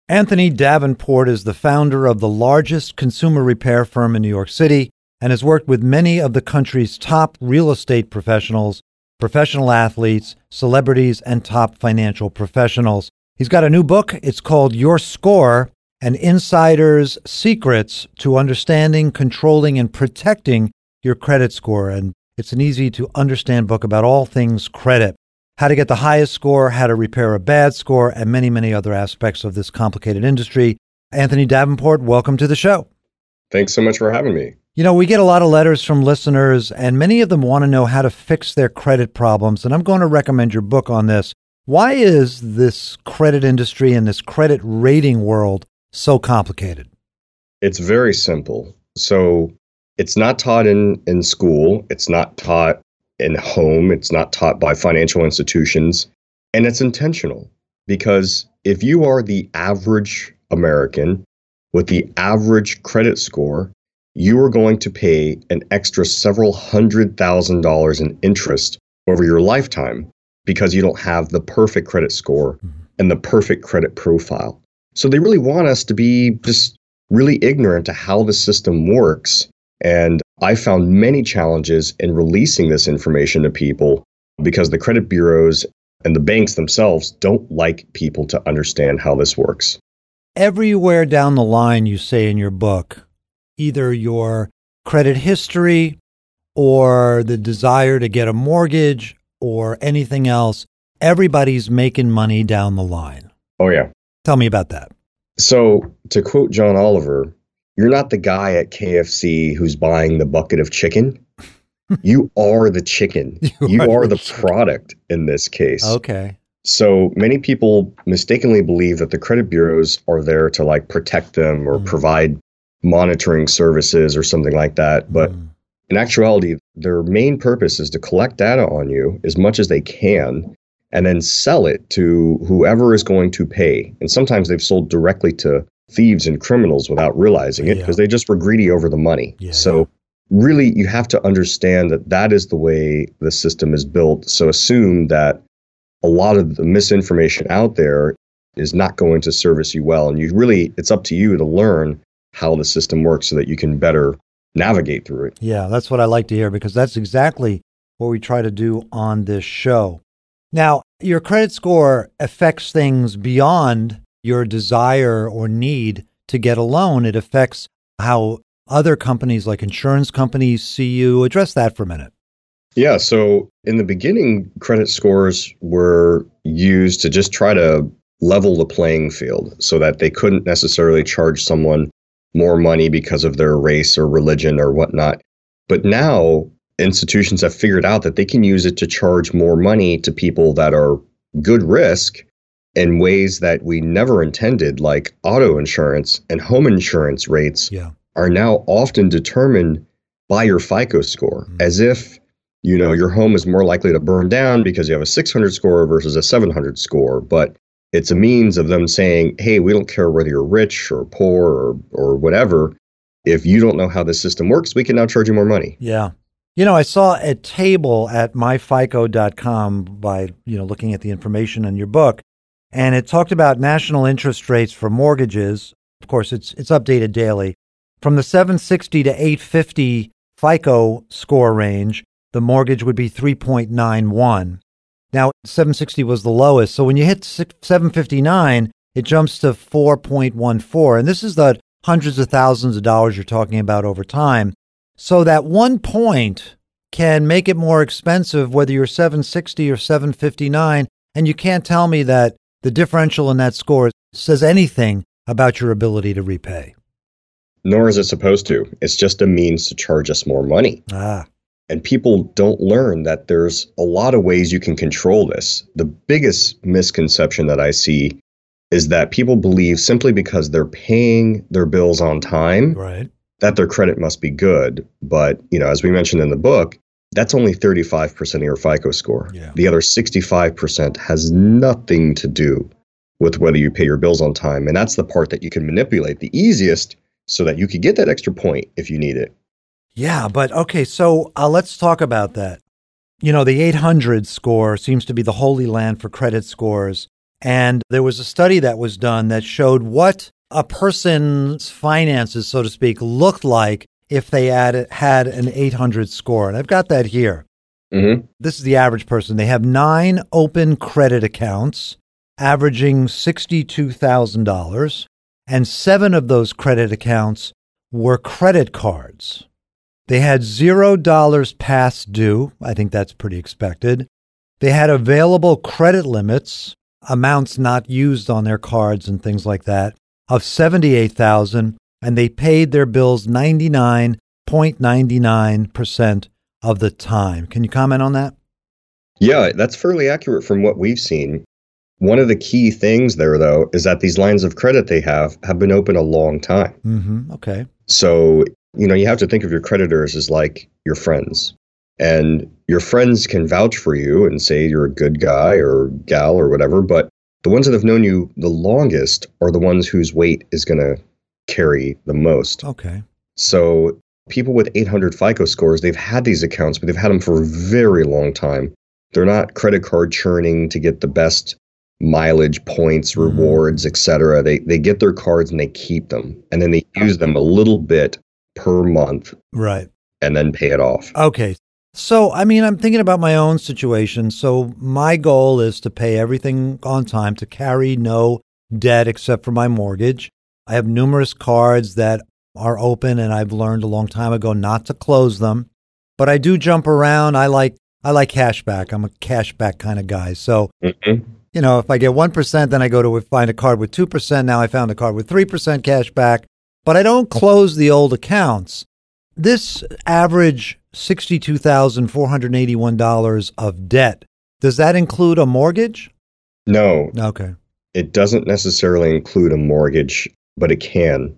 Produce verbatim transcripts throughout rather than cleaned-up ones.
Anthony Davenport is the founder of the largest consumer repair firm in New York City and has worked with many of the country's top real estate professionals, professional athletes, celebrities, and top financial professionals. He's got a new book. It's called Your Score, An Insider's Secrets to Understanding, Controlling, and Protecting Your Credit Score. And it's an easy to understand book about all things credit. How to get the highest score, how to repair a bad score, and many, many other aspects of this complicated industry. Anthony Davenport, welcome to the show. Thanks so much for having me. You know, we get a lot of letters from listeners, and many of them want to know how to fix their credit problems, and I'm going to recommend your book on this. Why is this credit industry and this credit rating world so complicated? It's very simple. So it's not taught in, in school. It's not taught in home. It's not taught by financial institutions. And it's intentional because if you are the average American with the average credit score, you are going to pay an extra several hundred thousand dollars in interest over your lifetime because you don't have the perfect credit score mm-hmm. and the perfect credit profile. So they really want us to be just really ignorant to how the system works. And I found many challenges in releasing this information to people because the credit bureaus and the banks themselves don't like people to understand how this works. Everywhere down the line, you say in your book, either your credit history or the desire to get a mortgage or anything else, everybody's making money down the line. Oh, yeah. Tell me about that. So to quote John Oliver, you're not the guy at K F C who's buying the bucket of chicken. You are the chicken. You, you are, are the, the product in this case. Okay. So many people mistakenly believe that the credit bureaus are there to like protect them or mm. provide monitoring services or something like that. But mm. in actuality, their main purpose is to collect data on you as much as they can and then sell it to whoever is going to pay. And sometimes they've sold directly to thieves and criminals without realizing it because yeah. they just were greedy over the money. Yeah, so yeah. really, you have to understand that that is the way the system is built. So assume that a lot of the misinformation out there is not going to service you well. And you really, it's up to you to learn how the system works so that you can better navigate through it. Yeah, that's what I like to hear because that's exactly what we try to do on this show. Now, your credit score affects things beyond your desire or need to get a loan. It affects how other companies like insurance companies see you. Address that for a minute. Yeah. So in the beginning, credit scores were used to just try to level the playing field so that they couldn't necessarily charge someone more money because of their race or religion or whatnot. But now institutions have figured out that they can use it to charge more money to people that are good risk in ways that we never intended, like auto insurance and home insurance rates yeah. are now often determined by your FICO score, mm-hmm. as if, you know, your home is more likely to burn down because you have a six hundred score versus a seven hundred score. But it's a means of them saying, hey, we don't care whether you're rich or poor or, or whatever. If you don't know how the system works, we can now charge you more money. Yeah. You know, I saw a table at my fico dot com by, you know, looking at the information in your book. And it talked about national interest rates for mortgages. Of course, it's it's updated daily. From the seven sixty to eight fifty FICO score range, the mortgage would be three point nine one. Now, seven sixty was the lowest. So when you hit seven fifty-nine, it jumps to four point one four. And this is the hundreds of thousands of dollars you're talking about over time. So that one point can make it more expensive whether you're seven sixty or seven fifty-nine. And you can't tell me that the differential in that score says anything about your ability to repay. Nor is it supposed to. It's just a means to charge us more money. Ah. And people don't learn that there's a lot of ways you can control this. The biggest misconception that I see is that people believe simply because they're paying their bills on time, right, that their credit must be good. But, you know, as we mentioned in the book, that's only thirty-five percent of your FICO score. Yeah. The other sixty-five percent has nothing to do with whether you pay your bills on time. And that's the part that you can manipulate the easiest so that you could get that extra point if you need it. Yeah, but okay, so uh, let's talk about that. You know, the eight hundred score seems to be the holy land for credit scores. And there was a study that was done that showed what a person's finances, so to speak, looked like if they had, had an eight hundred score. And I've got that here. Mm-hmm. This is the average person. They have nine open credit accounts, averaging sixty-two thousand dollars, and seven of those credit accounts were credit cards. They had zero dollars past due. I think that's pretty expected. They had available credit limits, amounts not used on their cards and things like that, of seventy-eight thousand dollars, and they paid their bills ninety-nine point nine nine percent of the time. Can you comment on that? Yeah, that's fairly accurate from what we've seen. One of the key things there, though, is that these lines of credit they have have been open a long time. Mm-hmm. Okay. So, you know, you have to think of your creditors as like your friends. And your friends can vouch for you and say you're a good guy or gal or whatever, but the ones that have known you the longest are the ones whose weight is going to carry the most. Okay. So people with eight hundred FICO scores, they've had these accounts, but they've had them for a very long time. They're not credit card churning to get the best mileage, points, rewards, et cetera. They they get their cards and they keep them, and then they use them a little bit per month, right, and then pay it off. Okay. So, I mean, I'm thinking about my own situation. So my goal is to pay everything on time, to carry no debt except for my mortgage. I have numerous cards that are open, and I've learned a long time ago not to close them. But I do jump around. I like I like cash back. I'm a cash back kind of guy. So, Mm-hmm. you know, if I get one percent, then I go to find a card with two percent. Now I found a card with three percent cash back. But I don't close the old accounts. This average sixty-two thousand four hundred eighty-one dollars of debt, does that include a mortgage? No, Okay. it doesn't necessarily include a mortgage, but it can.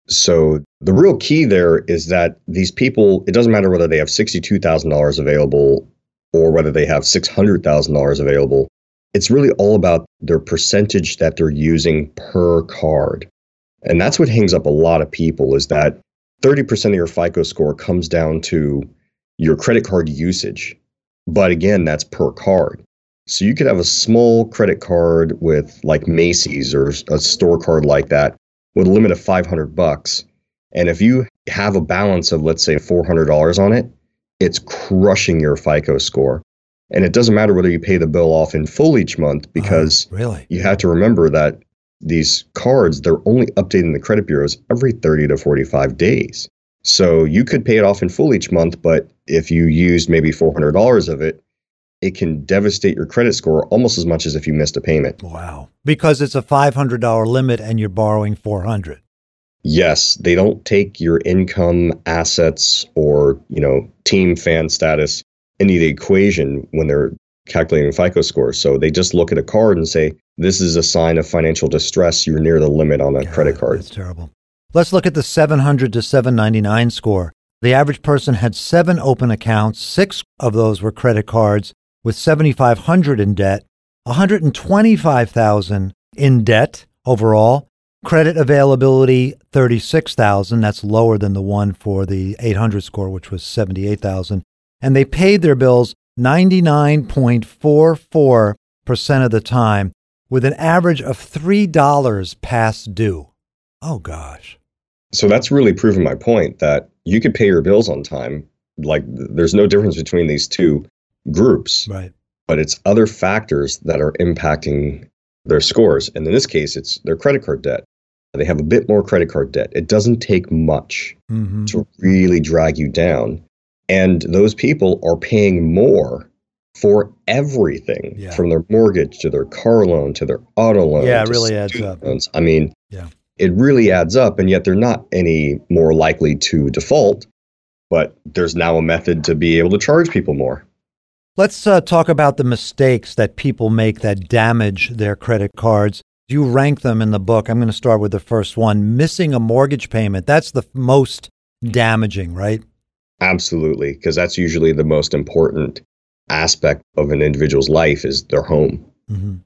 So the real key there is that these people, it doesn't matter whether they have sixty-two thousand dollars available or whether they have six hundred thousand dollars available. It's really all about their percentage that they're using per card. And that's what hangs up a lot of people, is that thirty percent of your FICO score comes down to your credit card usage. But again, that's per card. So you could have a small credit card with like Macy's or a store card like that with a limit of five hundred bucks. And if you have a balance of, let's say, four hundred dollars on it, it's crushing your FICO score. And it doesn't matter whether you pay the bill off in full each month, because Oh, really? you have to remember that these cards, they're only updating the credit bureaus every thirty to forty-five days. So you could pay it off in full each month, but if you used maybe four hundred dollars of it, it can devastate your credit score almost as much as if you missed a payment. Wow. Because it's a five hundred dollars limit and you're borrowing four hundred dollars. Yes, they don't take your income, assets, or, you know, team fan status into the equation when they're calculating FICO scores. So they just look at a card and say, this is a sign of financial distress. You're near the limit on a God, credit card. That's terrible. Let's look at the seven hundred to seven ninety-nine score. The average person had seven open accounts. Six of those were credit cards with seventy-five hundred dollars in debt, one hundred twenty-five thousand dollars in debt overall. Credit availability, thirty-six thousand dollars. That's lower than the one for the eight hundred score, which was seventy-eight thousand dollars. And they paid their bills ninety-nine point four four percent of the time, with an average of three dollars past due. Oh, gosh. So that's really proving my point that you could pay your bills on time. Like, there's no difference between these two groups, Right. but it's other factors that are impacting their scores. And in this case, it's their credit card debt. They have a bit more credit card debt. It doesn't take much Mm-hmm. to really drag you down. And those people are paying more for everything, Yeah. from their mortgage to their car loan to their auto loan. Yeah, it to really adds student up. loans. I mean, Yeah. it really adds up, and yet they're not any more likely to default. But there's now a method to be able to charge people more. Let's uh, talk about the mistakes that people make that damage their credit cards. You rank them in the book. I'm going to start with the first one. Missing a mortgage payment. That's the most damaging, right? Absolutely, because that's usually the most important aspect of an individual's life, is their home. Mm-hmm.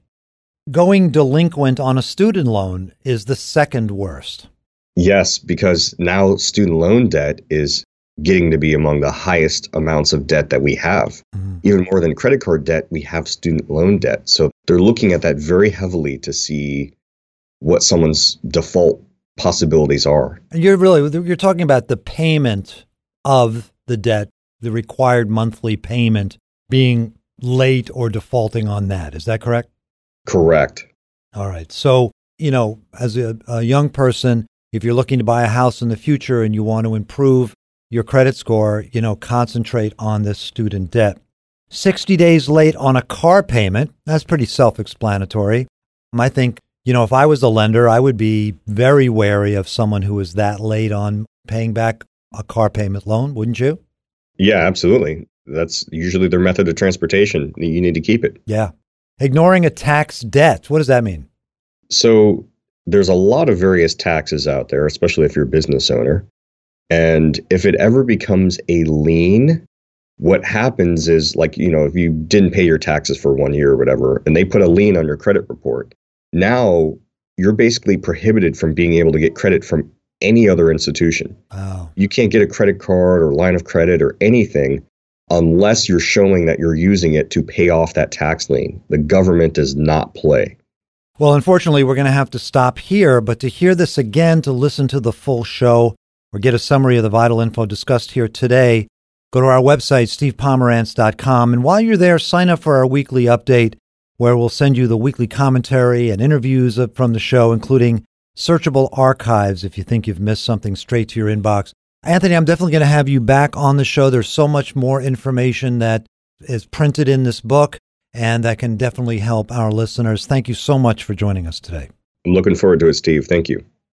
Going delinquent on a student loan is the second worst. Yes, because now student loan debt is getting to be among the highest amounts of debt that we have. Mm-hmm. Even more than credit card debt, we have student loan debt. So they're looking at that very heavily to see what someone's default possibilities are. And you're really, you're talking about the payment of the debt, the required monthly payment being late or defaulting on that. Is that correct? Correct. All right. So, you know, as a, a young person, if you're looking to buy a house in the future and you want to improve your credit score, you know, concentrate on this student debt. sixty days late on a car payment, that's pretty self-explanatory. I think, you know, if I was a lender, I would be very wary of someone who is that late on paying back a car payment loan, wouldn't you? Yeah, absolutely. That's usually their method of transportation. You need to keep it. Yeah. Ignoring a tax debt, what does that mean? So there's a lot of various taxes out there, especially if you're a business owner. And if it ever becomes a lien, what happens is, like, you know, if you didn't pay your taxes for one year or whatever, and they put a lien on your credit report, now you're basically prohibited from being able to get credit from any other institution. Wow. You can't get a credit card or line of credit or anything unless you're showing that you're using it to pay off that tax lien. The government does not play. Well, unfortunately, we're going to have to stop here, but to hear this again, to listen to the full show, or get a summary of the vital info discussed here today, go to our website, steve pomerantz dot com. And while you're there, sign up for our weekly update, where we'll send you the weekly commentary and interviews from the show, including searchable archives if you think you've missed something, straight to your inbox. Anthony, I'm definitely going to have you back on the show. There's so much more information that is printed in this book, and that can definitely help our listeners. Thank you so much for joining us today. I'm looking forward to it, Steve. Thank you.